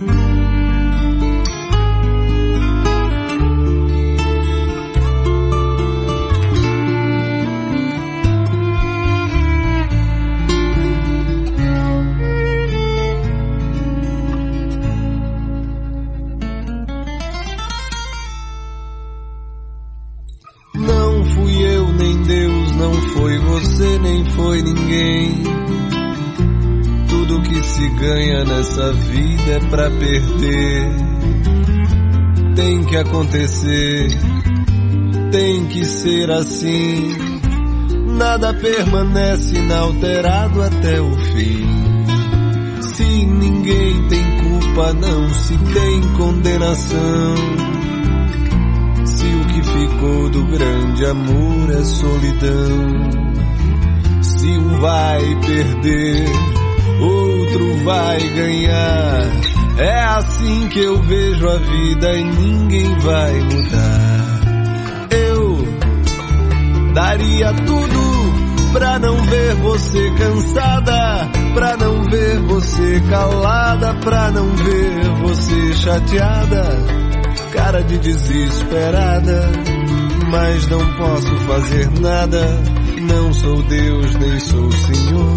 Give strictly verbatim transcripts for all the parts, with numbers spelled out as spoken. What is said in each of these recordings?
Foi ninguém. Tudo que se ganha nessa vida é pra perder. Tem que acontecer, tem que ser assim. Nada permanece inalterado até o fim. Se ninguém tem culpa, não se tem condenação. Se o que ficou do grande amor é solidão. Se um vai perder, outro vai ganhar. É assim que eu vejo a vida e ninguém vai mudar. Eu daria tudo pra não ver você cansada, pra não ver você calada, pra não ver você chateada, cara de desesperada. Mas não posso fazer nada. Não sou Deus, nem sou Senhor.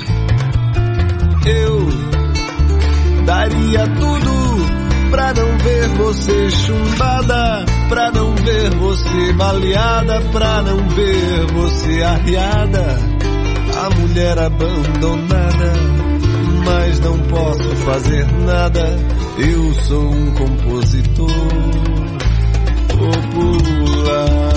Eu daria tudo pra não ver você chumbada, pra não ver você baleada, pra não ver você arriada, a mulher abandonada. Mas não posso fazer nada, eu sou um compositor popular.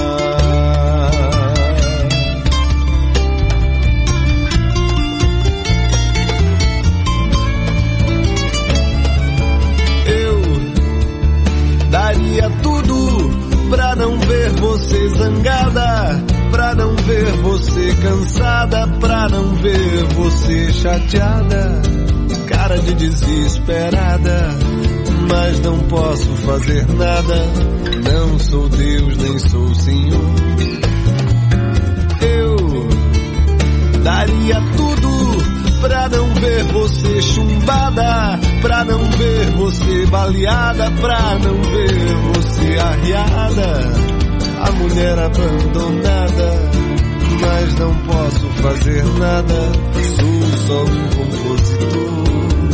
Daria tudo pra não ver você zangada, pra não ver você cansada, pra não ver você chateada, cara de desesperada. Mas não posso fazer nada, não sou Deus, nem sou Senhor. Eu daria tudo pra não ver você chumbada, pra não ver você baleada, pra não ver você arriada, a mulher abandonada. Mas não posso fazer nada, sou só um compositor